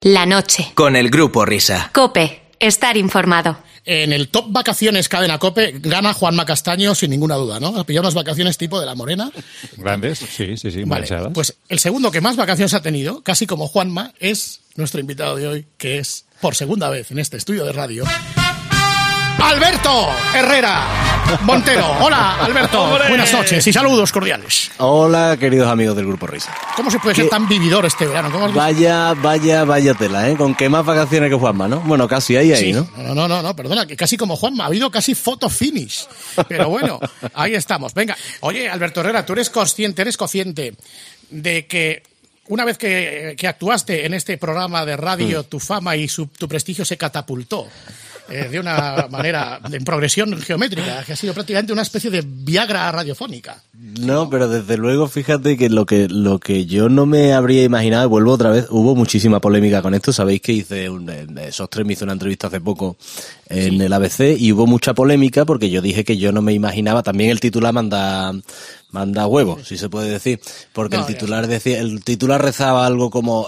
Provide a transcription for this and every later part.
La noche. Con el Grupo Risa. COPE. Estar informado. En el top vacaciones cadena COPE gana Juanma Castaño sin ninguna duda, ¿no? Ha pillado unas vacaciones tipo de La Morena. Grandes, sí. Vale, pues el segundo que más vacaciones ha tenido, casi como Juanma, es nuestro invitado de hoy, que es, por segunda vez en este estudio de radio, Alberto Herrera Montero. Hola, Alberto. ¡Hombre! Buenas noches y saludos cordiales. Hola, queridos amigos del Grupo Risa. ¿Cómo se puede ser tan vividor este verano? ¿Cómo has visto? Vaya tela, ¿eh? Con qué más vacaciones que Juanma, ¿no? Bueno, casi ahí, Sí. ¿no? No, perdona, que casi como Juanma, ha habido casi photo finish. Pero bueno, ahí estamos. Venga, oye, Alberto Herrera, tú eres consciente de que una vez que actuaste en este programa de radio, tu fama y tu prestigio se catapultó de una manera en progresión geométrica, que ha sido prácticamente una especie de Viagra radiofónica. No, pero desde luego, fíjate que lo que yo no me habría imaginado, vuelvo otra vez, hubo muchísima polémica con esto. Sabéis que SOS3 me hizo una entrevista hace poco en el ABC y hubo mucha polémica porque yo dije que yo no me imaginaba, también el titular manda huevos, si se puede decir, porque No, el titular rezaba algo como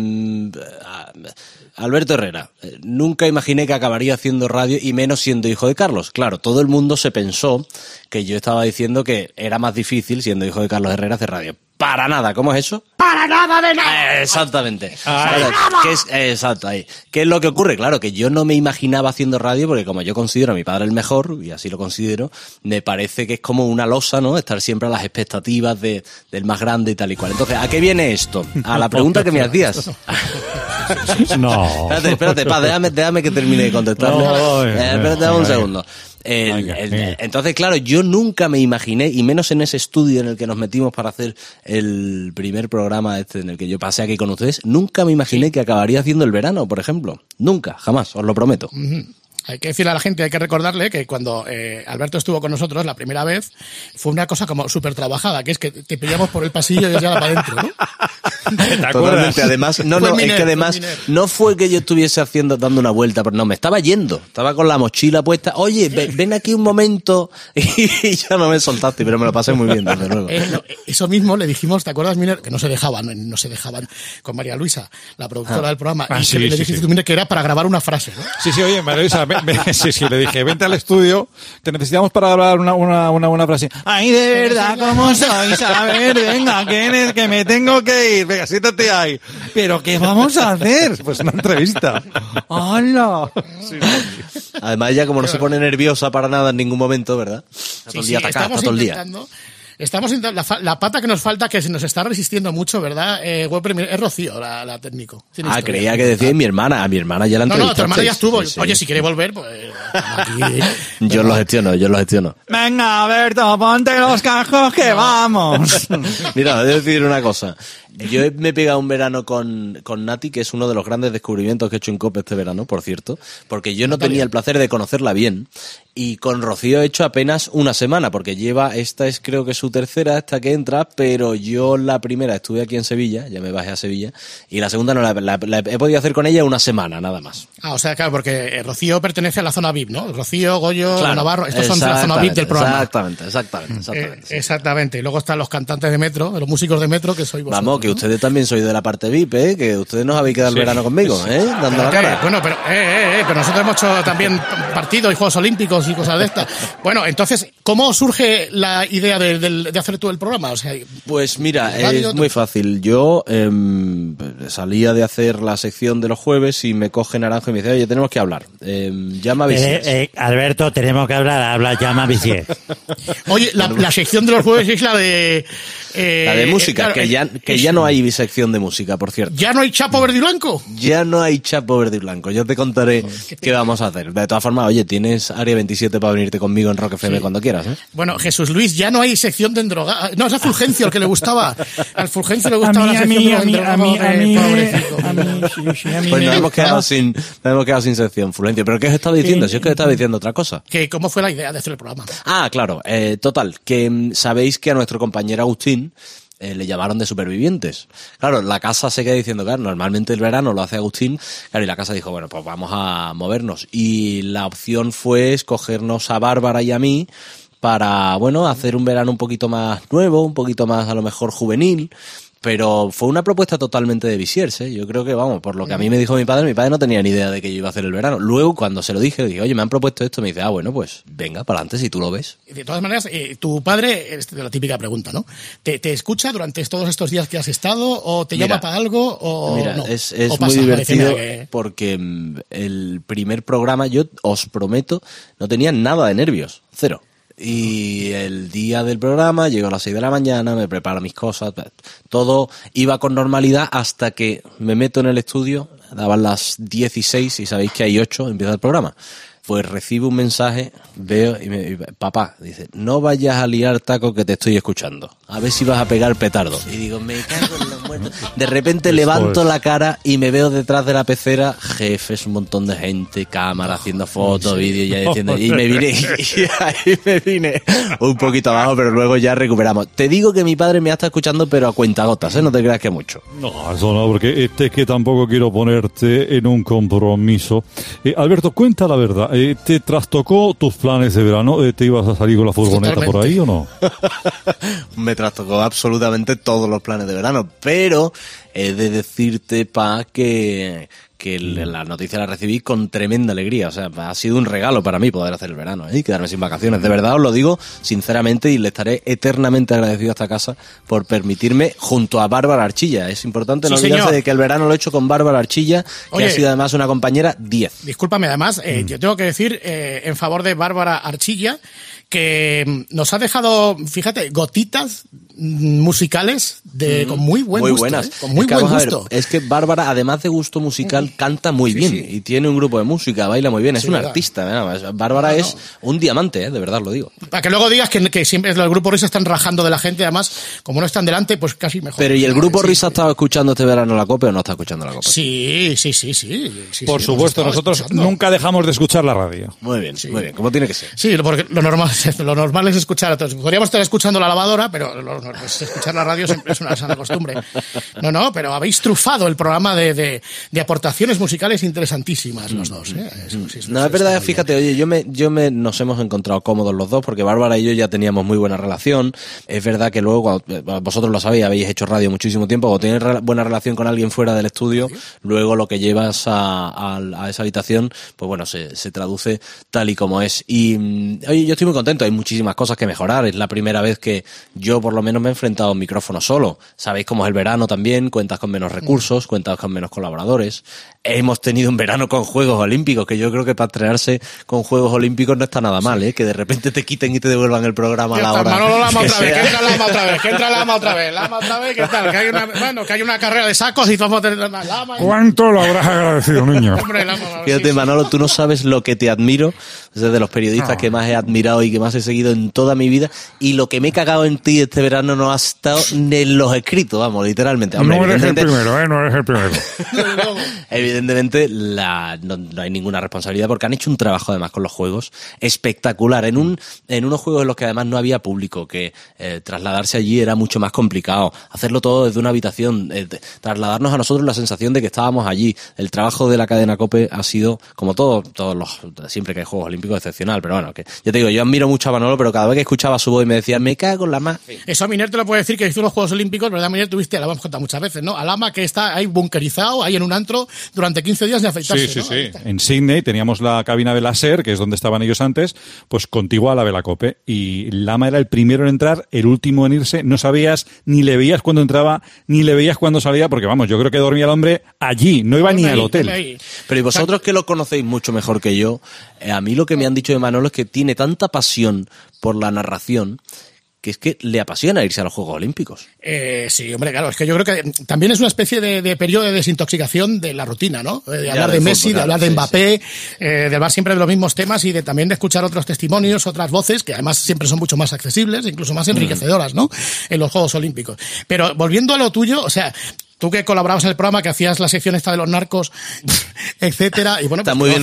Alberto Herrera, nunca imaginé que acabaría haciendo radio y menos siendo hijo de Carlos. Claro, todo el mundo se pensó que yo estaba diciendo que era más difícil, siendo hijo de Carlos Herrera, hacer radio. Para nada, ¿cómo es eso? ¡Para nada de nada! Exactamente. Exacto, ahí. ¿Qué es lo que ocurre? Claro, que yo no me imaginaba haciendo radio porque como yo considero a mi padre el mejor, y así lo considero, me parece que es como una losa, ¿no? Estar siempre a las expectativas del más grande y tal y cual. Entonces, ¿a qué viene esto? A la pregunta que me hacías. No. Espérate, déjame que termine de contestarle. Espérate un segundo. Entonces, claro, yo nunca me imaginé, y menos en ese estudio en el que nos metimos para hacer el primer programa en el que yo pasé aquí con ustedes, nunca me imaginé que acabaría haciendo el verano, por ejemplo. Nunca, jamás, os lo prometo. Hay que decirle a la gente, hay que recordarle que cuando Alberto estuvo con nosotros la primera vez, fue una cosa como súper trabajada, que es que te pillamos por el pasillo y ya para adentro, ¿no? Totalmente, además, no fue que yo estuviese dando una vuelta, pero no, me estaba yendo, estaba con la mochila puesta, oye, ven aquí un momento, y ya no me soltaste, pero me lo pasé muy bien, desde luego. Eso mismo le dijimos, ¿te acuerdas, Miner? Que no se dejaban con María Luisa, la productora del programa, y sí, le dijiste tú, Miner, que era para grabar una frase, ¿no? Sí, oye, María Luisa, le dije, vente al estudio, te necesitamos para hablar una frase. Ay, de verdad, ¿cómo sois? A ver, venga, que me tengo que ir. Venga, siéntate ahí. ¿Pero qué vamos a hacer? Pues una entrevista. ¡Hala! Sí. Además, ella como no se pone nerviosa para nada en ningún momento, ¿verdad? Está todo el día atacada, está todo el día. Estamos intentando, la pata que nos falta, que se nos está resistiendo mucho, ¿verdad? Es Rocío, la técnico. Creía que decía mi hermana. A mi hermana ya la entrevistaste. No, tu hermana ya estuvo. Sí. Oye, si quiere volver, pues aquí. Yo lo gestiono. Venga, Alberto, ponte los cascos que vamos. Mira, debo decir una cosa. Yo me he pegado un verano con Nati, que es uno de los grandes descubrimientos que he hecho en COPE este verano, por cierto, porque yo no tenía el placer de conocerla bien, y con Rocío he hecho apenas una semana, porque esta es creo que su tercera, esta que entra, pero yo la primera estuve aquí en Sevilla, ya me bajé a Sevilla, y la segunda no la he podido hacer con ella una semana, nada más. O sea, claro, porque Rocío pertenece a la zona VIP, ¿no? Rocío, Goyo, Navarro, estos son la zona VIP del programa. Exactamente. Y luego están los cantantes de metro, los músicos de metro, que soy vosotros. Vamos, que ustedes también sois de la parte VIP, que ustedes nos habéis quedado el verano conmigo, dando la cara. Bueno, pero nosotros hemos hecho también partidos y Juegos Olímpicos y cosas de estas. Bueno, entonces, ¿cómo surge la idea de hacer tú el programa? O sea, pues mira, es muy fácil. Yo salía de hacer la sección de los jueves y me coge Naranjo y me dice, oye, tenemos que hablar. Llama a Visier. Alberto, tenemos que hablar, llama a Visier. Oye, la sección de los jueves es la de... la de música, claro, que ya no hay sección de música, por cierto. ¿Ya no hay Chapo Verde y Blanco? Ya no hay Chapo Verde y Blanco. Yo te contaré qué vamos a hacer. De todas formas, oye, tienes Área 27 para venirte conmigo en Rock FM cuando quieras, ¿eh? Bueno, Jesús Luis, ya no hay sección de endrogados. No, es a Fulgencio el que le gustaba. Al Fulgencio le gustaba la sección de los endrogados. Pues nos hemos quedado sin sección, Fulgencio. ¿Pero qué os estaba diciendo? Si es que os estaba diciendo otra cosa. ¿Cómo fue la idea de hacer el programa? Claro. Total, que sabéis que a nuestro compañero Agustín le llamaron de Supervivientes. Claro, la casa se queda diciendo, claro, normalmente el verano lo hace Agustín, claro, y la casa dijo, bueno, pues vamos a movernos. Y la opción fue escogernos a Bárbara y a mí para, bueno, hacer un verano un poquito más nuevo, un poquito más a lo mejor juvenil, pero fue una propuesta totalmente de Visiers, ¿eh? Yo creo que, vamos, por lo que a mí me dijo mi padre no tenía ni idea de que yo iba a hacer el verano. Luego, cuando se lo dije, le dije, oye, me han propuesto esto, me dice, bueno, pues venga, para adelante, si tú lo ves. De todas maneras, tu padre, es la típica pregunta, ¿no? ¿Te escucha durante todos estos días que has estado o te llama para algo o mira, no? Es ¿O muy divertido que... porque el primer programa, yo os prometo, no tenía nada de nervios, cero. Y el día del programa, llego a las 6 de la mañana, me preparo mis cosas, todo iba con normalidad hasta que me meto en el estudio, daban las 16 y sabéis que hay 8, empieza el programa. Pues recibo un mensaje, veo y papá, dice, no vayas a liar taco que te estoy escuchando. A ver si vas a pegar petardo. Y digo, me cago en los muertos. De repente levanto la cara y me veo detrás de la pecera, jefes, un montón de gente, cámara, haciendo fotos, vídeos, ya diciendo, y ahí me vine un poquito abajo, pero luego ya recuperamos. Te digo que mi padre me está escuchando, pero a cuentagotas, no te creas que mucho. No, eso no, porque es que tampoco quiero ponerte en un compromiso. Alberto, cuenta la verdad. ¿Te trastocó tus planes de verano? ¿Te ibas a salir con la furgoneta por ahí o no? Me trastocó absolutamente todos los planes de verano, pero he de decirte, que la noticia la recibí con tremenda alegría. O sea, ha sido un regalo para mí poder hacer el verano y quedarme sin vacaciones. De verdad os lo digo sinceramente y le estaré eternamente agradecido a esta casa por permitirme junto a Bárbara Archilla. Es importante no olvidarse de que el verano lo he hecho con Bárbara Archilla, que ha sido además una compañera 10. Discúlpame, además, yo tengo que decir en favor de Bárbara Archilla que nos ha dejado, fíjate, gotitas musicales con muy buen gusto. Buenas. Con muy buen gusto. Es que Bárbara, además de gusto musical, canta muy bien y tiene un grupo de música, baila muy bien, es una artista. Bárbara es un diamante, de verdad lo digo. Para que luego digas que siempre los grupos Risa están rajando de la gente, además, como no están delante, pues casi mejor. Pero ¿y el grupo Risa ha estado escuchando este verano la COPE o no está escuchando la COPE? Sí. Por supuesto, nosotros nunca dejamos de escuchar la radio. Muy bien, como tiene que ser. Sí, porque lo normal es escuchar a todos. Podríamos estar escuchando la lavadora, pero escuchar la radio siempre es una sana costumbre. No, pero habéis trufado el programa de aportaciones musicales interesantísimas los dos. Es verdad, fíjate, oye, nos hemos encontrado cómodos los dos porque Bárbara y yo ya teníamos muy buena relación. Es verdad que luego, vosotros lo sabéis, habéis hecho radio muchísimo tiempo, cuando tienes buena relación con alguien fuera del estudio, luego lo que llevas a esa habitación, pues bueno, se traduce tal y como es. Y oye, yo estoy muy contento, hay muchísimas cosas que mejorar. Es la primera vez que yo por lo menos me he enfrentado a un micrófono solo. Sabéis cómo es el verano también, cuentas con menos recursos, cuentas con menos colaboradores. Hemos tenido un verano con Juegos Olímpicos, que yo creo que para estrenarse con Juegos Olímpicos no está nada mal, que de repente te quiten y te devuelvan el programa a la hora. Manolo, Lama otra vez, que entra Lama otra vez, ¿qué tal? Que hay una carrera de sacos y vamos a tener Lama. ¿Cuánto lo habrás agradecido, niño? Hombre, Lama, fíjate, Manolo, tú no sabes lo que te admiro, es de los periodistas que más he admirado y que más he seguido en toda mi vida, y lo que me he cagado en ti este verano no ha estado ni en los escritos, vamos, literalmente. Hombre, no eres el primero, no eres el primero. Evidentemente no hay ninguna responsabilidad porque han hecho un trabajo además con los juegos espectacular, en unos juegos en los que además no había público, que trasladarse allí era mucho más complicado, hacerlo todo desde una habitación, trasladarnos a nosotros la sensación de que estábamos allí. El trabajo de la cadena COPE ha sido, como siempre que hay Juegos Olímpicos, excepcional, pero bueno, que yo te digo, yo admiro mucho a Manolo, pero cada vez que escuchaba su voz y me decía, me cago en la más. Eso a Miner te lo puede decir, que hizo los Juegos Olímpicos, ¿verdad, Miner? Tuviste, la hemos contado muchas veces, ¿no? A Lama, que está ahí bunkerizado, ahí en un antro, durante 15 días de afeitarse. Sí. En Sydney teníamos la cabina de la SER, que es donde estaban ellos antes, pues contigua a la Vela COPE. Y Lama era el primero en entrar, el último en irse. No sabías, ni le veías cuando entraba, ni le veías cuando salía, porque vamos, yo creo que dormía el hombre allí, no iba ni al hotel. Pero y vosotros que lo conocéis mucho mejor que yo, a mí lo que me han dicho de Manolo es que tiene tanta pasión por la narración que es que le apasiona irse a los Juegos Olímpicos. Sí, hombre, claro, es que yo creo que también es una especie de periodo de desintoxicación de la rutina, ¿no? De hablar de Messi, de hablar de Mbappé, de hablar siempre de los mismos temas y también de escuchar otros testimonios, otras voces, que además siempre son mucho más accesibles, incluso más enriquecedoras, ¿no? En los Juegos Olímpicos. Pero volviendo a lo tuyo, o sea, tú que colaborabas en el programa, que hacías la sección esta de los narcos, etcétera, y bueno, está muy bien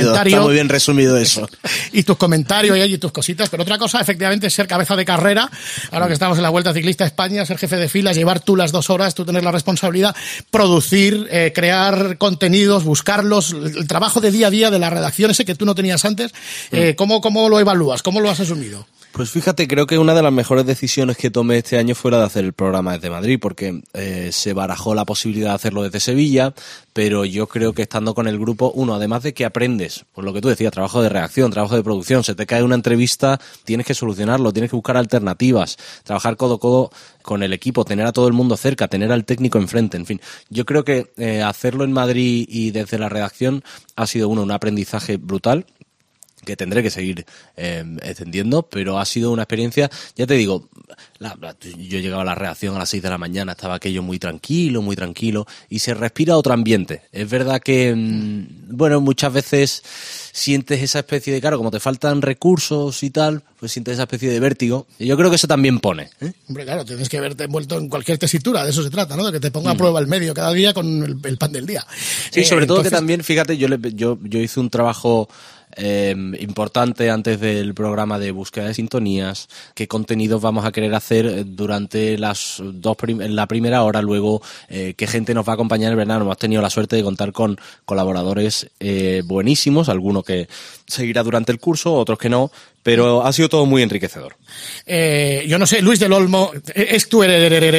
resumido eso. Y tus comentarios y tus cositas, pero otra cosa, efectivamente, es ser cabeza de carrera, ahora que estamos en la Vuelta Ciclista a España, ser jefe de filas, llevar tú las 2 horas, tú tener la responsabilidad, producir, crear contenidos, buscarlos, el trabajo de día a día de la redacción ese que tú no tenías antes, ¿cómo lo evalúas? ¿Cómo lo has asumido? Pues fíjate, creo que una de las mejores decisiones que tomé este año fue la de hacer el programa desde Madrid, porque se barajó la posibilidad de hacerlo desde Sevilla, pero yo creo que estando con el grupo, además de que aprendes, pues lo que tú decías, trabajo de redacción, trabajo de producción, se te cae una entrevista, tienes que solucionarlo, tienes que buscar alternativas, trabajar codo a codo con el equipo, tener a todo el mundo cerca, tener al técnico enfrente, en fin. Yo creo que hacerlo en Madrid y desde la redacción ha sido un aprendizaje brutal, que tendré que seguir extendiendo, pero ha sido una experiencia, ya te digo, yo llegaba a la redacción a las 6 de la mañana, estaba aquello muy tranquilo, y se respira otro ambiente. Es verdad que, muchas veces sientes esa especie de, claro, como te faltan recursos y tal, pues sientes esa especie de vértigo, y yo creo que eso también pone. Hombre, claro, tienes que verte envuelto en cualquier tesitura, de eso se trata, ¿no? De que te ponga a prueba el medio cada día con el pan del día. Sí, sobre todo que también, fíjate, yo hice un trabajo importante antes del programa de búsqueda de sintonías, qué contenidos vamos a querer hacer durante la primera hora, luego qué gente nos va a acompañar en el verano. Hemos tenido la suerte de contar con colaboradores buenísimos, algunos que seguirá durante el curso, otros que no, pero ha sido todo muy enriquecedor. Yo no sé, Luis del Olmo, es tu...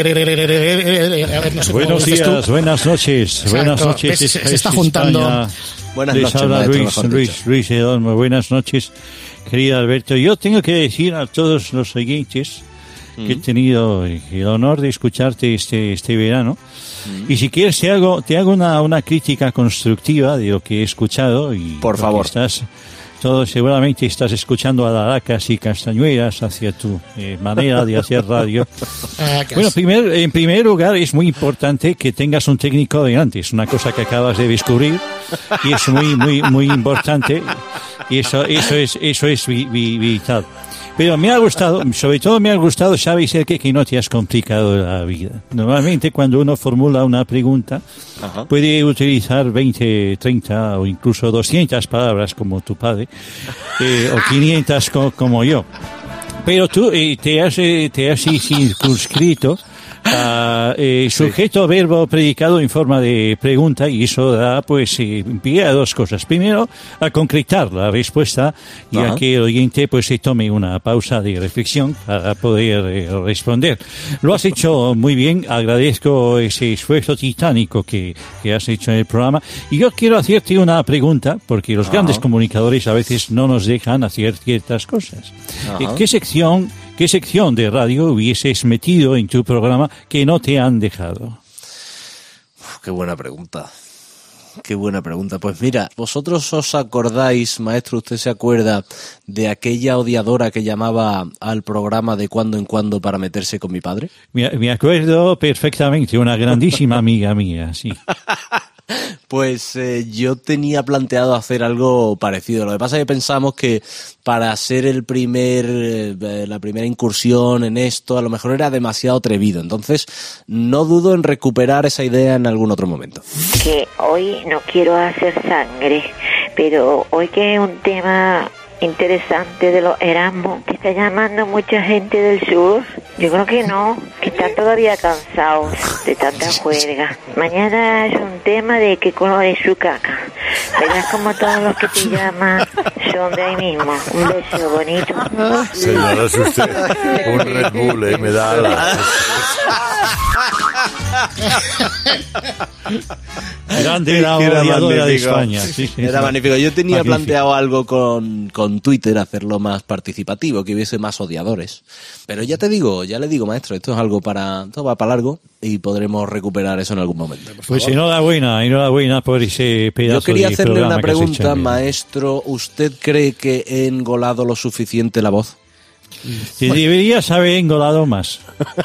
Buenos días, buenas noches. Buenas noches. Se está juntando... Buenas Les noches, habla maestro, Luis del Olmo. Buenas noches, querido Alberto. Yo tengo que decir a todos los oyentes que he tenido el honor de escucharte este verano. Y si quieres te hago una crítica constructiva de lo que he escuchado. Y por favor. Seguramente estás escuchando a Daracas y Castañuelas hacia tu manera de hacer radio. Bueno, en primer lugar es muy importante que tengas un técnico delante. Es una cosa que acabas de descubrir y es muy importante. Y eso es vital. Pero me ha gustado, sobre todo me ha gustado, ¿sabes el que no te has complicado la vida? Normalmente cuando uno formula una pregunta, puede utilizar 20, 30 o incluso 200 palabras como tu padre, o 500 como yo. Pero tú te has circunscrito a sujeto, verbo, predicado en forma de pregunta, y eso da pie a dos cosas. Primero, a concretar la respuesta y a que el oyente se tome una pausa de reflexión para poder responder. Lo has hecho muy bien, agradezco ese esfuerzo titánico que has hecho en el programa, y yo quiero hacerte una pregunta, porque los grandes comunicadores a veces no nos dejan hacer ciertas cosas. ¿Qué sección de radio hubieses metido en tu programa que no te han dejado? Qué buena pregunta. Pues mira, ¿vosotros os acordáis, maestro, usted se acuerda de aquella odiadora que llamaba al programa de cuando en cuando para meterse con mi padre? Me acuerdo perfectamente, una grandísima amiga mía, sí. Pues yo tenía planteado hacer algo parecido. Lo que pasa es que pensamos que para ser la primera incursión en esto, a lo mejor era demasiado atrevido. Entonces, no dudo en recuperar esa idea en algún otro momento. Que hoy no quiero hacer sangre, pero hoy que es un tema interesante de los Erasmus, que está llamando mucha gente del sur. Yo creo que no, que están todavía cansados de tanta juerga. Mañana es un tema de qué color es su caca. Verás como todos los que te llaman son de ahí mismo. Un beso bonito. Señora, es usted un Red Bull, me da alas. Grande la odiadora de España. Sí, era magnífico. Yo tenía planteado algo con Twitter, hacerlo más participativo, que hubiese más odiadores. Pero ya le digo, maestro, esto va para largo y podremos recuperar eso en algún momento. Pues enhorabuena por ese pedazo. Yo quería hacerle una pregunta, hecho, maestro. ¿Usted cree que he engolado lo suficiente la voz? Te deberías haber engolado más.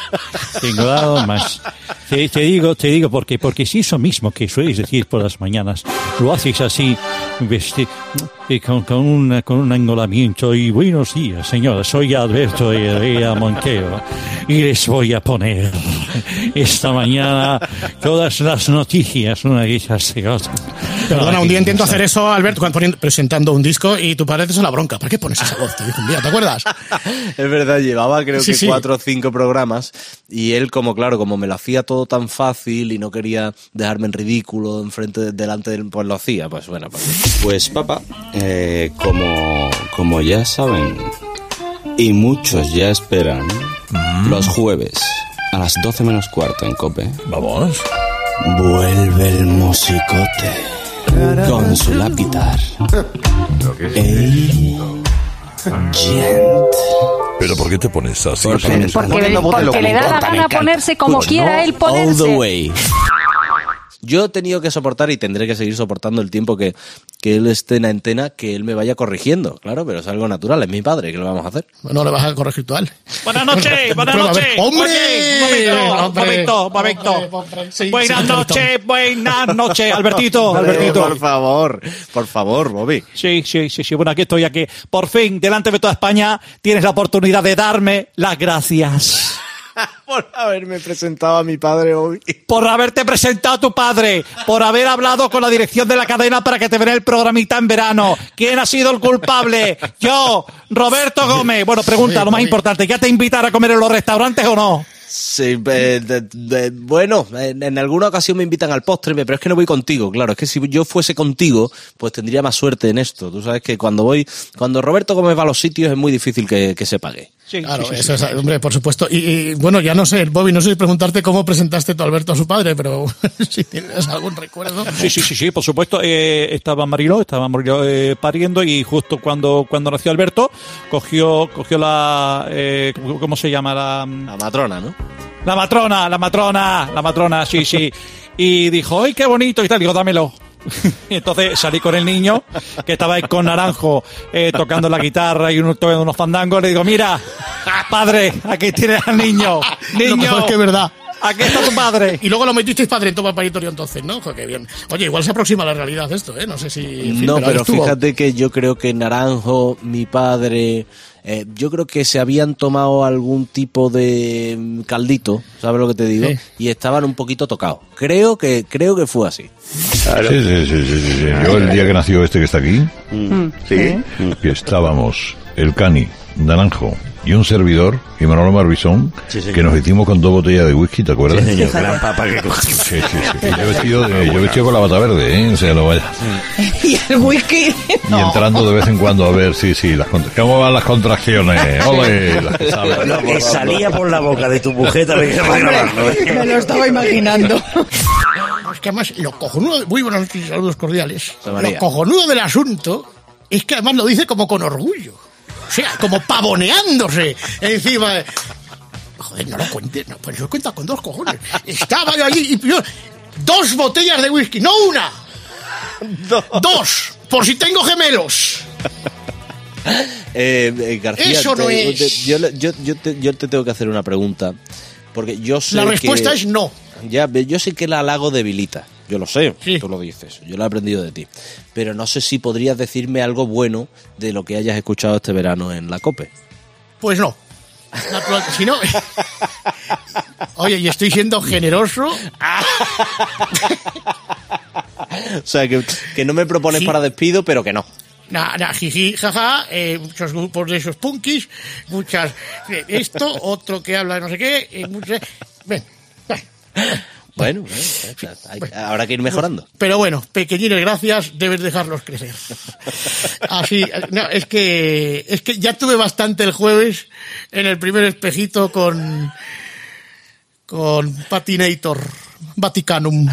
Te digo porque si eso mismo que sueles decir por las mañanas lo haces así, con un engolamiento. Y buenos días, señora, soy Alberto Herrera Montero y les voy a poner esta mañana todas las noticias, una de ellas de otra. Perdona, un día intento hacer eso, Alberto, presentando un disco, y tu padre te hizo la bronca. ¿Para qué pones esa voz? Te dijo un día, ¿te acuerdas? Es verdad, llevaba creo que 4 o 5 programas, y él como me lo hacía todo tan fácil y no quería dejarme en ridículo delante de él, pues lo hacía. Pues bueno, pues papá, como ya saben, Y muchos ya esperan los jueves a las 12 menos cuarto en COPE. Vamos. Vuelve el musicote con su lapitar. Gent. ¿Pero por qué te pones así? Porque le da la gana ponerse como quiera él ponerse. All the way. Yo he tenido que soportar y tendré que seguir soportando el tiempo que él esté en antena, que él me vaya corrigiendo, claro, pero es algo natural, es mi padre, ¿qué le vamos a hacer? No le vas a corregir tú a él. Buenas noches, buenas Prueba, a noches. ver. ¡Hombre! Momento. Sí, Buenas noches, Albertito. Por favor, Bobby. Sí. Bueno, aquí estoy. Por fin, delante de toda España, tienes la oportunidad de darme las gracias. Por haberme presentado a mi padre hoy. Por haberte presentado a tu padre. Por haber hablado con la dirección de la cadena para que te veré el programita en verano. ¿Quién ha sido el culpable? Yo, Roberto Gómez. Bueno, pregunta, lo más importante. ¿Ya te invitan a comer en los restaurantes o no? Sí, bueno, en alguna ocasión me invitan al postre, pero es que no voy contigo, claro. Es que si yo fuese contigo, pues tendría más suerte en esto. Tú sabes que cuando Roberto Gómez va a los sitios es muy difícil que se pague. Sí, claro, sí. Eso es, hombre, por supuesto. Y bueno, ya no sé, Bobby, no sé si preguntarte cómo presentaste tú a Alberto a su padre, pero si tienes algún recuerdo. Sí, por supuesto. Estaba Marilo pariendo y justo cuando nació Alberto, cogió la... ¿cómo se llama? La matrona, ¿no? La matrona, sí. Y dijo, ¡ay, qué bonito! Y tal, digo, dámelo. Y entonces salí con el niño, que estaba ahí con Naranjo, tocando la guitarra y unos fandangos. Le digo, mira, padre, aquí tienes al niño. Lo mejor es que es verdad. Aquí está tu padre. Y luego lo metisteis padre en todo paritorio entonces, ¿no? Joder, qué bien. Oye, igual se aproxima a la realidad esto, ¿eh? No sé si... En fin, no, pero fíjate que yo creo que Naranjo, mi padre... yo creo que se habían tomado algún tipo de caldito, ¿sabes lo que te digo? Sí. Y estaban un poquito tocados. Creo que fue así. Claro. Sí. Yo el día que nació este que está aquí, que estábamos el Cani, Naranjo y un servidor, y Manolo Marbizón, que nos hicimos con 2 botellas de whisky, ¿te acuerdas? Sí, gran papa que cogió. Sí. Yo vestido con la bata verde, ¿eh? O sea, no vaya. Y el whisky. Y entrando de vez en cuando a ver, ¿cómo van las contracciones? Ole, las que saben. Lo que salía por la boca de tu mujer también se va grabando. Me lo estaba imaginando. Es que además, lo cojonudo, muy buenos saludos cordiales. Lo cojonudo del asunto es que además lo dice como con orgullo. O sea, como pavoneándose encima de... Joder, no lo cuentes, no, pues lo cuentas con 2 cojones. Estaba yo allí y yo... 2 botellas de whisky, no una. 2, por si tengo gemelos. García, eso no es... Yo te tengo que hacer una pregunta. Porque yo sé la respuesta es no. Ya, yo sé que el halago debilita. Yo lo sé, sí. Tú lo dices. Yo lo he aprendido de ti. Pero no sé si podrías decirme algo bueno de lo que hayas escuchado este verano en la COPE. Pues no. Si no... Oye, y estoy siendo generoso. O sea, que no me propones para despido, pero que no. Jiji, jaja, muchos grupos de esos punkis, muchas... esto, otro que habla de no sé qué, Bueno, habrá que ir mejorando. Pero bueno, pequeñines, gracias, debes dejarlos crecer. Así, no, es que ya tuve bastante el jueves en el primer espejito con Patinator, Vaticanum.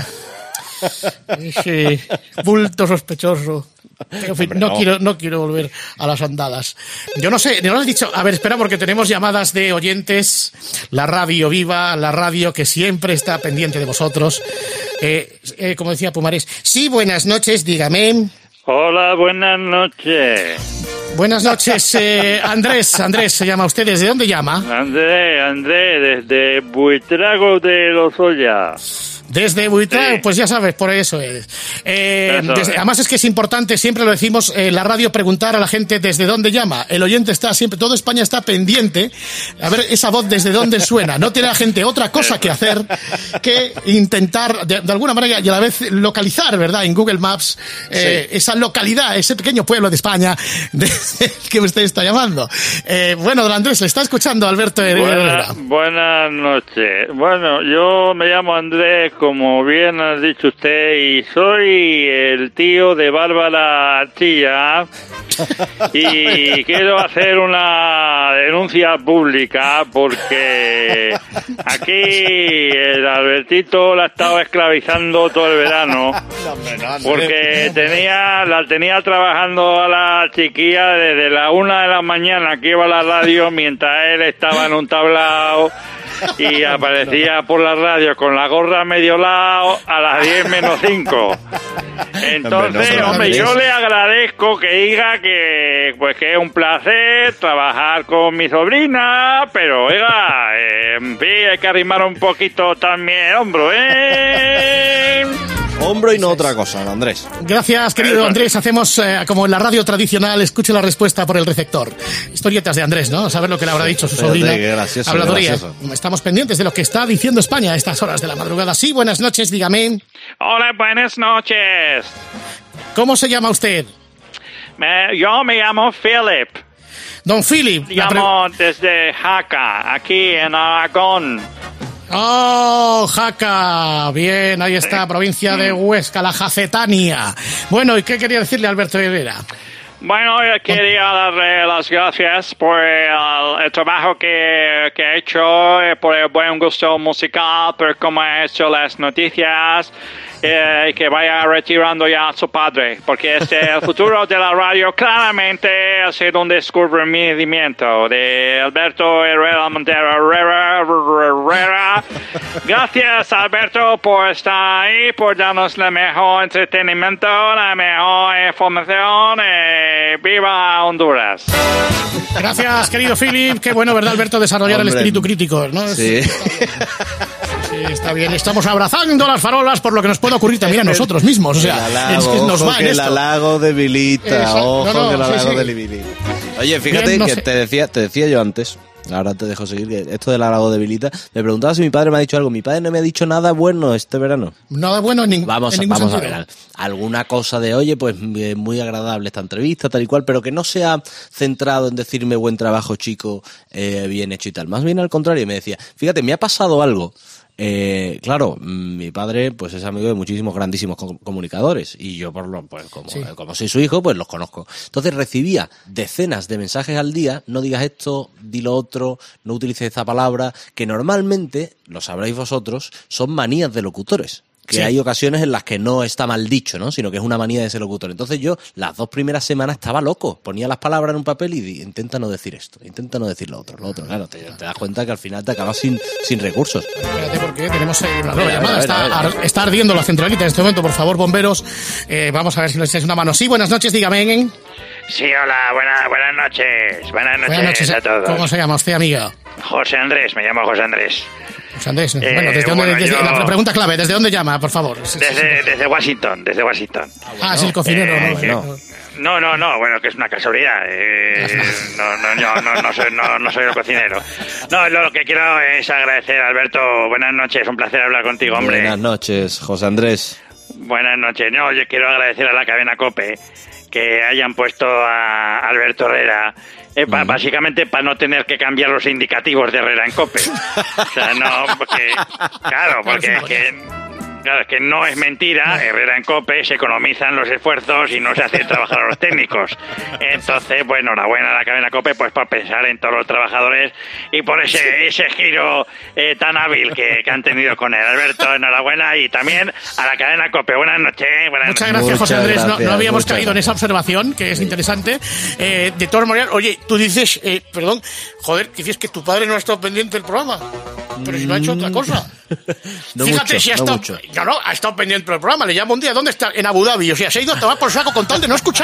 Ese bulto sospechoso. Pero, en fin, no quiero volver a las andadas. Yo no sé, ¿no lo has dicho? A ver, espera, porque tenemos llamadas de oyentes. La radio viva, la radio que siempre está pendiente de vosotros. Como decía Pumares. Sí, buenas noches, dígame. Hola, buenas noches. Buenas noches, Andrés se llama usted. ¿Desde dónde llama? Andrés, desde Buitrago de Lozoya. Desde Buitrago, sí. Pues ya sabes, por eso es. Además es que es importante, siempre lo decimos, la radio, preguntar a la gente desde dónde llama. El oyente está siempre, toda España está pendiente a ver esa voz desde dónde suena. No tiene la gente otra cosa que hacer que intentar, de alguna manera, y a la vez localizar, ¿verdad? En Google Maps, esa localidad, ese pequeño pueblo de España, que usted está llamando. Bueno, don Andrés, le está escuchando Alberto Herrera. Buenas noches. Bueno, yo me llamo Andrés, como bien ha dicho usted, y soy el tío de Bárbara Archilla. Y quiero hacer una denuncia pública porque aquí el Albertito la estaba esclavizando todo el verano, porque la tenía trabajando a la chiquilla desde la 1 de la mañana que iba a la radio mientras él estaba en un tablao y aparecía por la radio con la gorra a medio lado a las 10 menos 5. Entonces, hombre, yo le agradezco que diga que es un placer trabajar con mi sobrina, pero oiga, en fin, hay que arrimar un poquito también el hombro, Hombro y no otra cosa, Andrés. Gracias, querido Andrés. Hacemos como en la radio tradicional, escuche la respuesta por el receptor. Historietas de Andrés, ¿no? Saber lo que le habrá dicho su sobrina. Gracioso, Habladuría. gracioso. Estamos pendientes de lo que está diciendo España a estas horas de la madrugada. Sí, buenas noches, dígame. Hola, buenas noches. ¿Cómo se llama usted? Yo me llamo Philip. Don Philip. Llamo desde Jaca, aquí en Aragón. ¡Oh, Jaca! Bien, ahí está, provincia de Huesca, la Jacetania. Bueno, ¿y qué quería decirle Alberto Herrera? Bueno, yo quería darle las gracias por el trabajo que ha hecho, por el buen gusto musical, por cómo ha hecho las noticias, y que vaya retirando ya a su padre, porque el futuro de la radio claramente ha sido un descubrimiento de Alberto Herrera Montero Herrera. Gracias, Alberto, por estar ahí, por darnos el mejor entretenimiento, la mejor información. ¡Viva Honduras! Gracias, querido Philip. Qué bueno, ¿verdad, Alberto? Desarrollar el espíritu crítico, ¿no? Sí. Sí, está bien. Estamos abrazando las farolas por lo que nos puede ocurrir también a nosotros mismos. O sea, halago, es que nos va en que esto. el halago debilita. Ojo, que el halago debilita. Oye, fíjate Bien, que te decía yo antes, ahora te dejo seguir, que esto del halago debilita. Me preguntaba si mi padre me ha dicho algo. Mi padre no me ha dicho nada bueno este verano. Nada bueno en ningún sentido. Vamos a ver, alguna cosa de, oye, pues muy agradable esta entrevista, tal y cual, pero que no sea centrado en decirme buen trabajo, chico, bien hecho y tal. Más bien al contrario, me decía, fíjate, me ha pasado algo. Claro, mi padre pues es amigo de muchísimos grandísimos comunicadores y yo como soy su hijo pues los conozco. Entonces recibía decenas de mensajes al día, no digas esto, di lo otro, no utilices esta palabra, que normalmente, lo sabréis vosotros, son manías de locutores. Que hay ocasiones en las que no está mal dicho, ¿no? Sino que es una manía de ese locutor. Entonces yo, las 2 primeras semanas estaba loco. Ponía las palabras en un papel y intenta no decir esto, intenta no decir lo otro. Claro, te das cuenta que al final te acabas sin recursos. Espérate, porque tenemos una nueva llamada. Está ardiendo la centralita en este momento. Por favor, bomberos, vamos a ver si nos echáis una mano. Sí, buenas noches, dígame. Sí, hola, buenas noches. Buenas noches a todos. ¿Cómo se llama usted, amiga? José Andrés, me llamo José Andrés. José Andrés, bueno, ¿desde dónde? La pregunta clave, ¿desde dónde llama, por favor? Desde Washington, es el cocinero, No, bueno, que es una casualidad. No soy el cocinero. No, lo que quiero es agradecer, Alberto. Buenas noches, un placer hablar contigo, hombre. Buenas noches, José Andrés. Buenas noches. No, yo quiero agradecer a la cadena COPE que hayan puesto a Alberto Herrera, básicamente para no tener que cambiar los indicativos de Herrera en COPE. O sea, no, porque es que no es mentira, Herrera en COPE se economizan los esfuerzos y no se hace trabajar a los técnicos. Entonces, pues enhorabuena a la cadena COPE pues por pensar en todos los trabajadores y por ese giro tan hábil que han tenido con él. Alberto, enhorabuena, y también a la cadena COPE. Buenas noches. Muchas gracias, José Andrés. No habíamos caído en esa observación, que es interesante. De todas maneras, oye, tú dices, perdón, joder, que dices que tu padre no ha estado pendiente del programa. Pero si no ha hecho otra cosa. Fíjate si ha estado... No, ha estado pendiente del programa. Le llamo un día, ¿dónde está? En Abu Dhabi. O sea, se ha ido a tomar por saco con tal de no escuchar.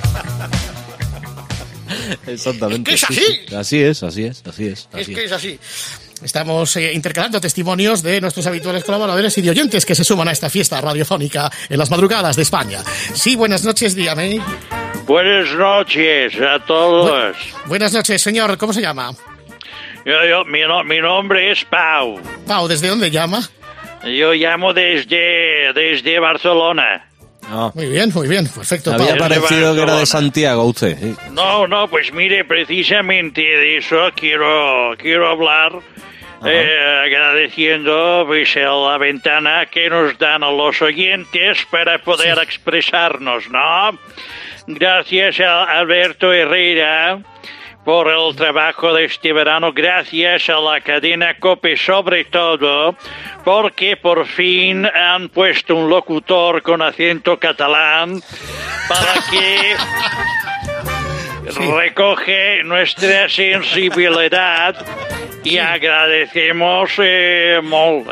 Exactamente. Es que es así. Así es. Es que es así. Estamos intercalando testimonios de nuestros habituales colaboradores y de oyentes que se suman a esta fiesta radiofónica en las madrugadas de España. Sí, buenas noches, dígame. Buenas noches a todos. Buenas noches, señor. ¿Cómo se llama? Mi nombre es Pau. Pau, ¿desde dónde llama? Yo llamo desde Barcelona. Muy bien, perfecto. Había Pau. parecido que era de Santiago usted. Sí. No, pues mire, precisamente de eso quiero hablar, agradeciendo pues la ventana que nos dan a los oyentes para poder expresarnos, ¿no? Gracias a Alberto Herrera por el trabajo de este verano, gracias a la cadena COPE sobre todo, porque por fin han puesto un locutor con acento catalán para que recoge nuestra sensibilidad y agradecemos molt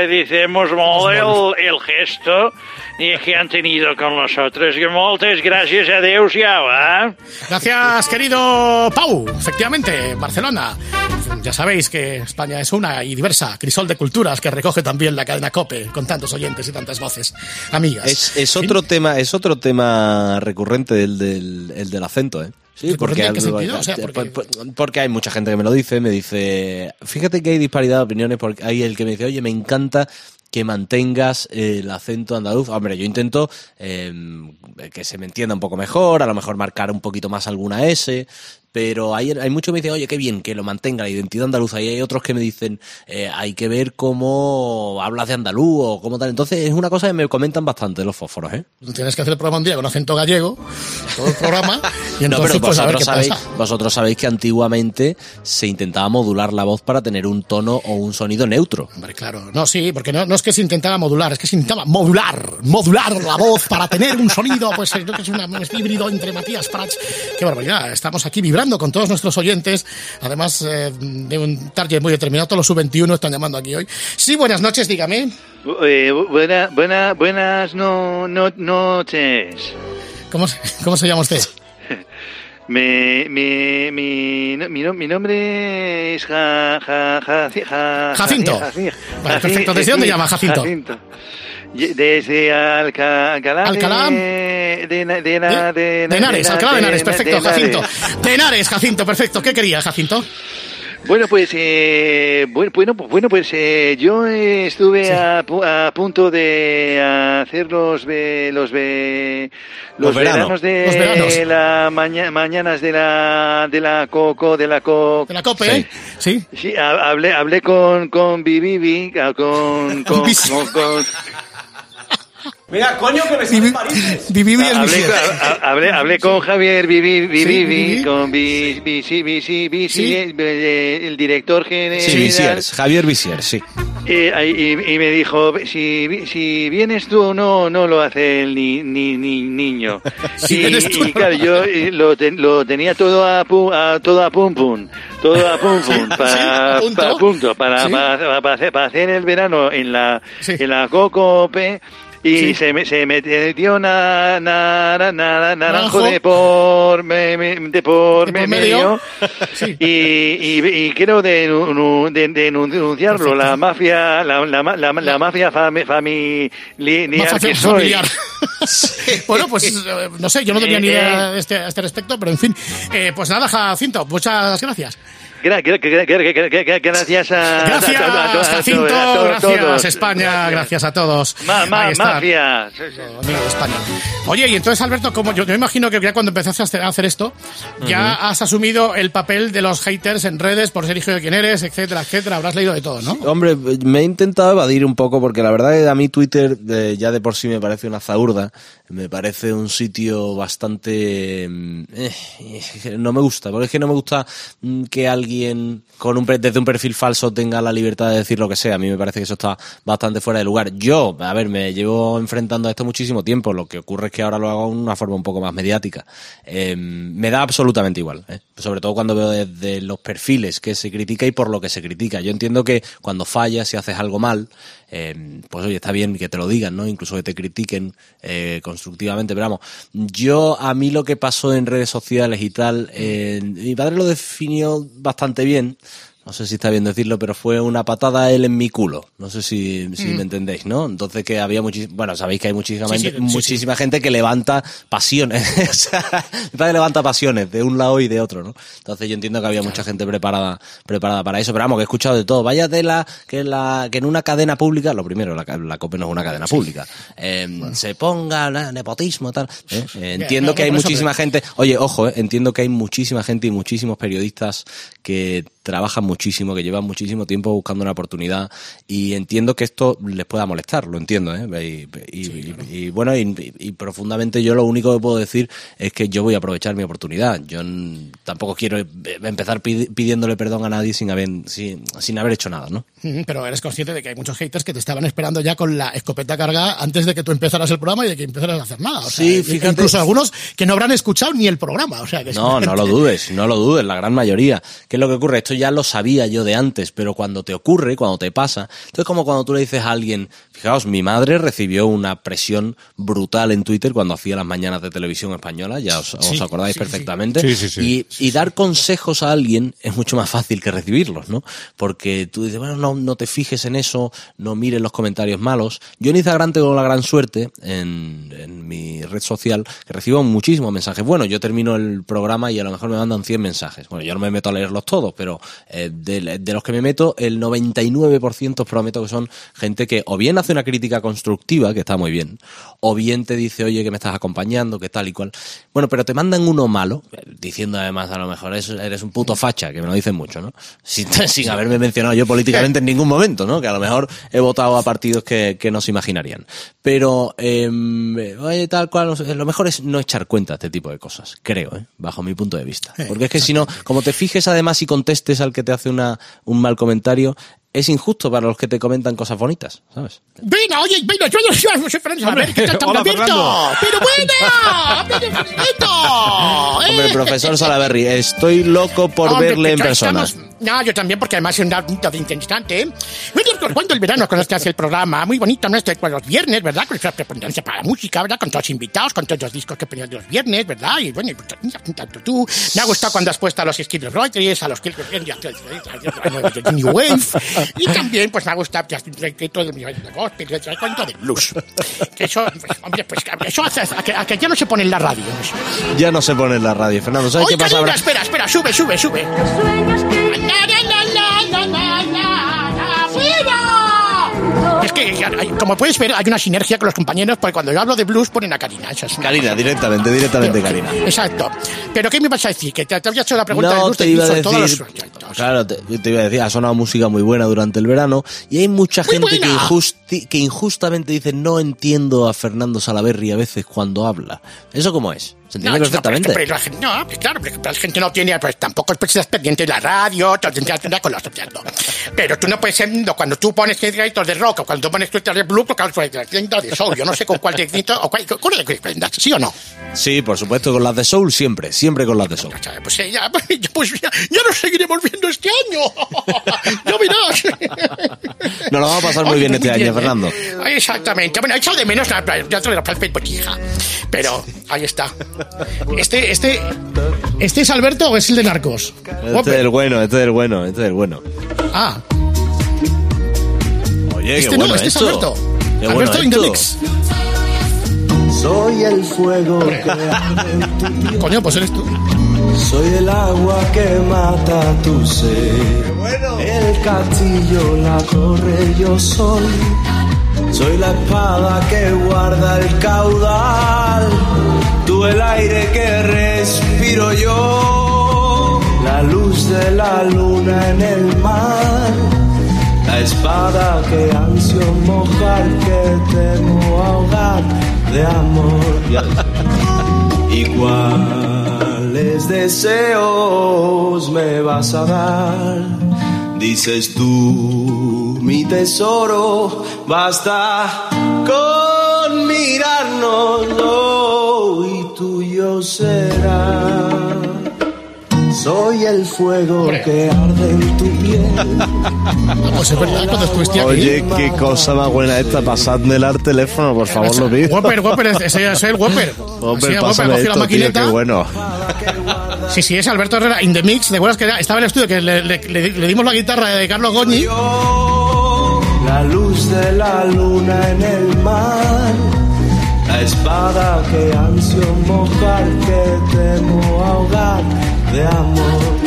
el gesto que han tenido con nosotros. Muchas gracias, adeu-siau, ¿eh? Gracias, querido Pau. Efectivamente, Barcelona. Ya sabéis que España es una y diversa crisol de culturas que recoge también la cadena COPE con tantos oyentes y tantas voces amigas. Es otro tema recurrente el del acento, ¿eh? Sí, porque hay mucha gente que me lo dice, fíjate que hay disparidad de opiniones, porque hay el que me dice, oye, me encanta que mantengas el acento andaluz. Hombre, yo intento que se me entienda un poco mejor, a lo mejor marcar un poquito más alguna S, pero hay muchos que me dicen, oye, qué bien que lo mantenga la identidad andaluza, y hay otros que me dicen, hay que ver cómo hablas de andaluz o cómo tal. Entonces es una cosa que me comentan bastante los fósforos, ¿eh? Tienes que hacer el programa un día con acento gallego, todo el programa, y entonces no, pero pues a ver qué pasa. Vosotros sabéis que antiguamente se intentaba modular la voz para tener un tono o un sonido neutro. Hombre, claro. No, sí, porque no es que se intentaba modular, es que se intentaba modular la voz para tener un sonido, pues creo que es un híbrido entre Matías Prats. Qué barbaridad, estamos aquí vibrando con todos nuestros oyentes, además de un target muy determinado. Todos los sub-21 están llamando aquí hoy. Sí, buenas noches, dígame. Buenas noches. ¿Cómo se llama usted? Mi nombre es Jacinto. Vale, perfecto. ¿Desde dónde llama Jacinto? Desde Alcalá de Henares, Alcalá de Henares, perfecto, Jacinto. De Henares, Jacinto, perfecto. ¿Qué quería, Jacinto? Bueno, pues yo estuve a punto de hacer los veranos de las mañanas de la COPE, sí. Sí, hablé con Vivi, Mira, coño, que me salen parientes. Hablé con Javier Vivi, con el director general. Sí, Visiers, Javier Visiers, sí. Y me dijo, si vienes tú, no lo hace el niño. Y claro, yo lo tenía todo a pum para hacer el verano en la COPE. Y se metió naranjo de por medio. Sí. Y quiero denunciarlo, la mafia familiar que soy. Bueno, pues no sé, yo no tenía ni idea a este respecto, pero en fin, pues nada, Jacinto, muchas gracias. Gracias Jacinto, gracias España, gracias a todos. Mafia. Amigo de España. Oye, y entonces, Alberto, como yo me imagino que ya cuando empezaste a hacer esto, ya has asumido el papel de los haters en redes por ser hijo de quién eres, etcétera, etcétera. Habrás leído de todo, ¿no? Hombre, me he intentado evadir un poco, porque la verdad es que a mí Twitter ya de por sí me parece una zahurda. Me parece un sitio bastante... no me gusta, porque es que no me gusta que alguien desde un perfil falso tenga la libertad de decir lo que sea. A mí me parece que eso está bastante fuera de lugar. Yo, a ver, me llevo enfrentando a esto muchísimo tiempo. Lo que ocurre es que ahora lo hago de una forma un poco más mediática. Me da absolutamente igual, sobre todo cuando veo desde los perfiles que se critica y por lo que se critica. Yo entiendo que cuando fallas, si haces algo mal, pues oye, está bien que te lo digan, ¿no? Incluso que te critiquen constructivamente, pero vamos, a mí lo que pasó en redes sociales y tal, mi padre lo definió bastante bien, No sé si está bien decirlo, pero fue una patada a él en mi culo. No sé si me entendéis, ¿no? Entonces que había sabéis que hay muchísima gente que levanta pasiones. O sea, levanta pasiones de un lado y de otro, ¿no? Entonces yo entiendo que había mucha gente preparada para eso. Pero vamos, que he escuchado de todo. Vaya tela que en una cadena pública, lo primero, la COPE no es una cadena pública, se ponga nepotismo, tal. Entiendo que hay muchísima gente. Oye, ojo, entiendo que hay muchísima gente y muchísimos periodistas que trabajan muchísimo, que llevan muchísimo tiempo buscando una oportunidad, y entiendo que esto les pueda molestar, lo entiendo, y bueno, y profundamente yo lo único que puedo decir es que yo voy a aprovechar mi oportunidad. Yo tampoco quiero empezar pidiéndole perdón a nadie sin haber hecho nada, ¿no? Pero eres consciente de que hay muchos haters que te estaban esperando ya con la escopeta cargada antes de que tú empezaras el programa y de que empezaras a hacer nada. O sea, sí, fíjate. Incluso algunos que no habrán escuchado ni el programa. O sea, que no lo dudes, la gran mayoría. ¿Qué es lo que ocurre? Esto ya lo sabía yo de antes, pero cuando te ocurre, cuando te pasa, entonces como cuando tú le dices a alguien, fijaos, mi madre recibió una presión brutal en Twitter cuando hacía las mañanas de televisión española, ya os acordáis perfectamente, y dar consejos a alguien es mucho más fácil que recibirlos, ¿no? Porque tú dices, bueno, no te fijes en eso, no mires los comentarios malos. Yo en Instagram tengo la gran suerte, en mi red social, que recibo muchísimos mensajes. Bueno, yo termino el programa y a lo mejor me mandan 100 mensajes. Bueno, yo no me meto a leerlos todos, pero de los que me meto, el 99% os prometo que son gente que o bien hace una crítica constructiva, que está muy bien, o bien te dice, oye, que me estás acompañando, que tal y cual. Bueno, pero te mandan uno malo, diciendo además, a lo mejor eres un puto facha, que me lo dicen mucho, ¿no? Sin haberme mencionado yo políticamente en ningún momento, ¿no? Que a lo mejor he votado a partidos que no se imaginarían. Pero, oye, tal cual, lo mejor es no echar cuenta de este tipo de cosas, creo, bajo mi punto de vista. Porque es que si no, como te fijes además y contestes al que te hace un mal comentario, es injusto para los que te comentan cosas bonitas, ¿sabes? Venga, oye, yo soy Fernando, a ver, ¿qué tal, hola, Fernando? ¡Pero bueno! Hombre, profesor Salaberry, estoy loco por verle en persona. No, yo también, porque además es un dato de interesante, ¿eh? Cuando el verano, cuando se hace el programa, muy bonito, ¿no? Con los viernes, ¿verdad? Con esa preponderancia para la música, ¿verdad? Con todos los invitados, con todos los discos que ponían de los viernes, ¿verdad? Y bueno, tanto tú. Me ha gustado cuando has puesto a los Skid Row, a los New Wave. Y también, pues me ha gustado todo el gospel, el cuento del blues. Que eso, hombre, pues eso hace a que ya no se pone en la radio. Ya no se pone en la radio, Fernando. ¿Sabes qué pasa ahora? Espera, sube. Es que, como puedes ver, hay una sinergia con los compañeros, porque cuando yo hablo de blues ponen a Karina. Karina, directamente Karina. Exacto. ¿Pero qué me vas a decir? Que te había hecho la pregunta del blues. Te iba a decir, claro, te iba a decir, ha sonado música muy buena durante el verano, y hay mucha gente que injustamente dice, no entiendo a Fernando Salaberry a veces cuando habla. ¿Eso cómo es? ¿Se entiende perfectamente? Pero claro, la gente no tiene, pues tampoco es pendiente de la radio, tendrá con los otros. Pero tú no puedes ser, cuando tú pones créditos de rock, o cuando tú pones créditos de blues, porque créditos de soul, yo no sé con cuál crédito, o cuál ¿sí o no? Sí, por supuesto, con las de soul siempre con las de soul. Pues ya nos seguiremos viendo este año. Ya verás. Nos lo vamos a pasar muy bien este año, Fernando. Exactamente. Bueno, he echado de menos ya te lo hija. Pero ahí está. ¿Este es Alberto o es el de Narcos? Este es el bueno. Ah. Oye, este no, este es Alberto. Alberto in the mix. Soy el fuego que arde en tu piel. Coño, pues eres tú. Soy el agua que mata tu sed. Bueno. El castillo, la torre, yo soy. Soy la espada que guarda el caudal. Tú el aire que respiro yo. La luz de la luna en el mar. La espada que ansio mojar, que temo ahogar de amor. ¿Y cuáles deseos me vas a dar? Dices tú, mi tesoro, basta con mirárnoslo y tuyo será. Soy el fuego que arde en tu piel. Pues es verdad, cuando estuviste aquí. Oye, qué cosa más buena esta. Pasadmela al teléfono, por favor, lo pido. Whopper, ese es el Whopper. Whopper, cogió la maquineta. Tío, qué bueno. Sí, es Alberto Herrera, in the mix. ¿Te acuerdas que estaba en el estudio, que le dimos la guitarra de Carlos Goñi? La luz de la luna en el mar, la espada que ansio mojar, que temo ahogar de amor.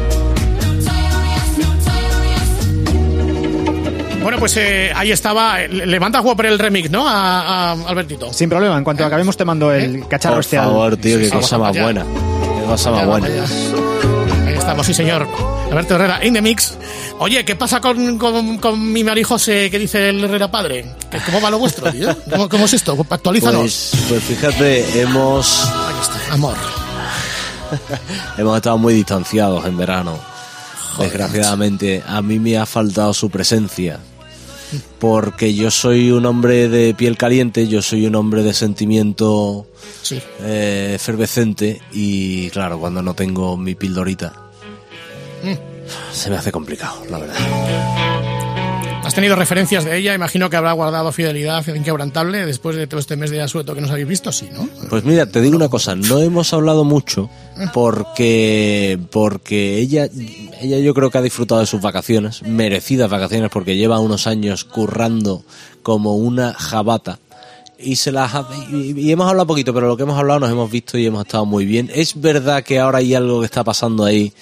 Bueno, pues ahí estaba. Le mandas Whopper el remix, ¿no? A Albertito. Sin problema, en cuanto acabemos te mando el cacharro por favor, tío, qué cosa más buena. Qué cosa más buena. Ahí estamos, sí, señor. Alberto Herrera, in the mix. Oye, ¿qué pasa con mi María José que dice el Herrera padre? ¿Cómo va lo vuestro, tío? ¿Cómo es esto? Actualízanos. Pues fíjate, hemos... Ahí está, amor. Hemos estado muy distanciados en verano. Joder, desgraciadamente, a mí me ha faltado su presencia. Porque yo soy un hombre de piel caliente, yo soy un hombre de sentimiento efervescente y claro, cuando no tengo mi pildorita se me hace complicado, la verdad. ¿Has tenido referencias de ella? Imagino que habrá guardado fidelidad inquebrantable después de todo este mes de asueto que nos habéis visto, sí, ¿no? Pues mira, te digo una cosa, no hemos hablado mucho porque ella yo creo que ha disfrutado de sus vacaciones, merecidas vacaciones, porque lleva unos años currando como una jabata y hemos hablado poquito, pero lo que hemos hablado nos hemos visto y hemos estado muy bien. Es verdad que ahora hay algo que está pasando ahí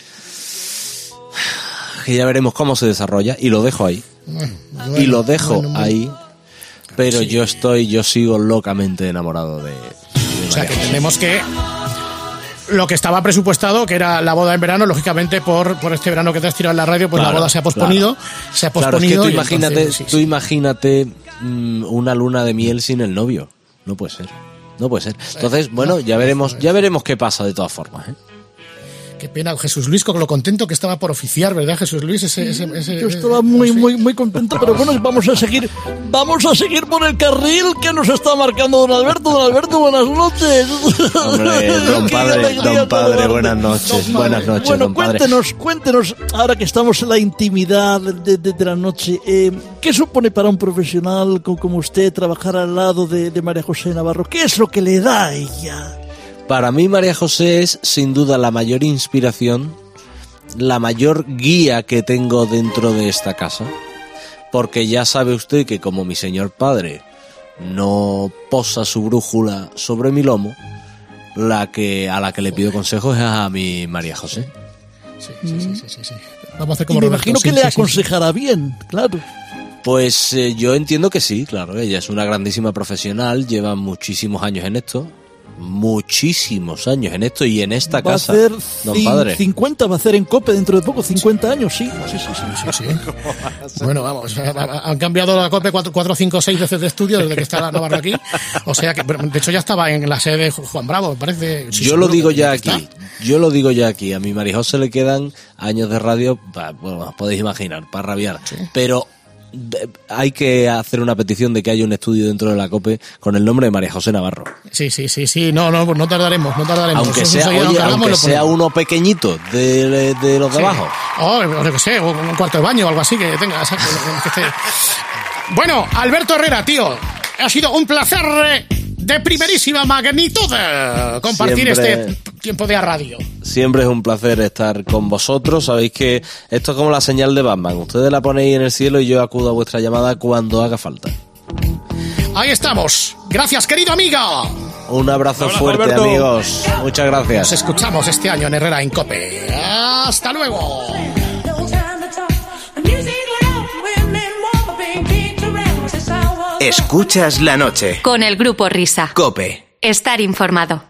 que ya veremos cómo se desarrolla y lo dejo ahí. Y lo dejo ahí, pero sí. yo sigo locamente enamorado de o sea, que entendemos que lo que estaba presupuestado, que era la boda en verano, lógicamente por este verano que te has tirado en la radio, pues claro, la boda se ha posponido. Claro. Se ha posponido. Claro, es que tú imagínate una luna de miel sin el novio. No puede ser. Entonces, bueno, ya veremos qué pasa de todas formas, ¿eh? Qué pena, Jesús Luis, con lo contento que estaba por oficiar, ¿verdad, Jesús Luis? Yo estaba muy contento, pero bueno, vamos a seguir por el carril que nos está marcando don Alberto. Don Alberto, buenas noches. Hombre, don padre, buenas noches. Buenas noches, bueno, don padre. Cuéntenos, ahora que estamos en la intimidad de la noche, ¿qué supone para un profesional como usted trabajar al lado de María José Navarro? ¿Qué es lo que le da a ella? Para mí María José es sin duda la mayor inspiración, la mayor guía que tengo dentro de esta casa, porque ya sabe usted que como mi señor padre no posa su brújula sobre mi lomo, a la que le pido consejos es a mi María José. Sí. Vamos a hacer como y me imagino que le aconsejará bien, claro. Pues yo entiendo que sí, claro, ella es una grandísima profesional, lleva muchísimos años en esto y en esta casa, don padre. 50 va a hacer en COPE dentro de poco, 50 años, sí. Sí. Bueno, vamos, han cambiado la COPE 4, 5, 6 veces de estudio desde que está Navarro aquí, o sea que, de hecho ya estaba en la sede de Juan Bravo, me parece. Yo lo digo ya aquí, a mi María José le quedan años de radio, bueno, podéis imaginar, para rabiar, sí. Pero hay que hacer una petición de que haya un estudio dentro de la COPE con el nombre de María José Navarro. Sí, no tardaremos. Aunque sea uno pequeñito de los de abajo. Yo que sé, un cuarto de baño o algo así que tenga. Bueno, Alberto Herrera, tío, ha sido un placer de primerísima magnitud compartir este tiempo de radio. Siempre es un placer estar con vosotros. Sabéis que esto es como la señal de Batman. Ustedes la ponéis en el cielo y yo acudo a vuestra llamada cuando haga falta. Ahí estamos. Gracias, querido amigo. Un abrazo fuerte, Alberto. Amigos. Muchas gracias. Nos escuchamos este año en Herrera en COPE. ¡Hasta luego! Escuchas la noche. Con el Grupo Risa. COPE. Estar informado.